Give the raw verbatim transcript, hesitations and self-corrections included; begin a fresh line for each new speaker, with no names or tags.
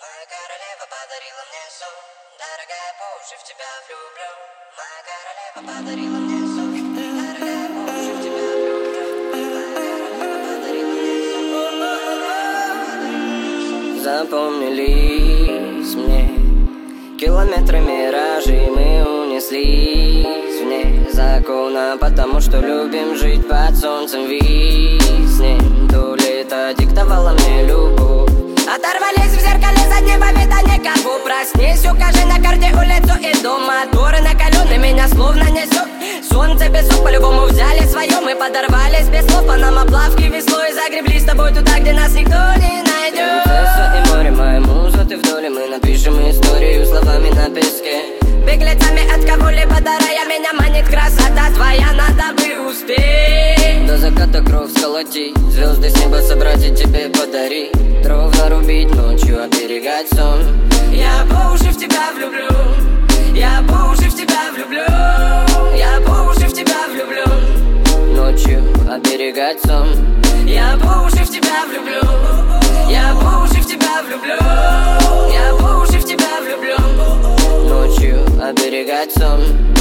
Моя королева подарила мне сон, дорогая, по уши в тебя влюблен. Моя королева подарила мне сон, дорогая, по уши в тебя влюблен. Моя королева подарила мне сон.
Запомнились мне километры миражей, мы унеслись вне закона, потому что любим жить под солнцем виснем. То лето диктовало мне любовь.
Оторвались в зеркале заднего вида, никого. Проснись, укажи на карте улицу и дом. Моторы накалены, меня словно несет. Солнце, песок, по-любому взяли свое. Мы подорвались без слов, по нам оплавки веслой. Загребли с тобой туда, где нас никто не найдет.
Принцесса и море, моя муза, ты в доле. Мы напишем историю словами на песке.
Беглецами от кого-либо дарая, меня манит красота твоя, надо бы успеть.
До заката кровь сколотить, звезды с неба собрать и тебе подарить. Дров нарубить, ночью оберегать сон.
Я по уши в тебя влюблен, я по уши в тебя влюблен, я по уши в тебя влюблен.
Ночью оберегать сон.
Я по уши в тебя влюблен, я по уши в тебя влюблен, я по уши в тебя влюблен.
Ночью оберегать сон.